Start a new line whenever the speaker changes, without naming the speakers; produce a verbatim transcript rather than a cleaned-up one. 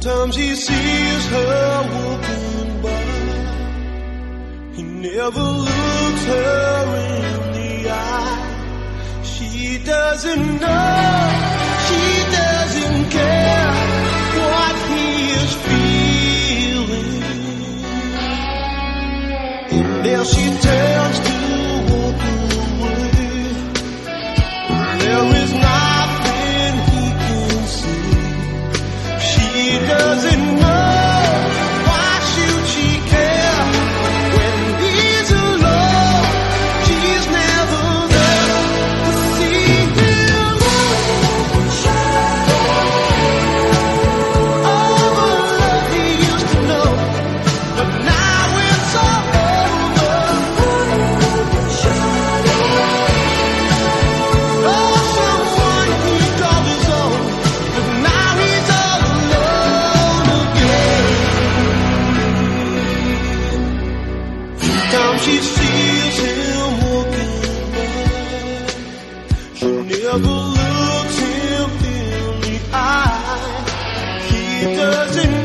Sometimes he sees her walking by. He never looks her in the eye. She doesn't know, she doesn't care what he is feeling. And there she turns to walk away. There is nothing he can say. She doesn't know, why should she care? When he's alone, she's never there to see him. All the love he used to know, but now it's all over. Oh, someone he called his own, but now he's all alone again. Sometimes she sees him walking by. She never looks him in the eye. He doesn't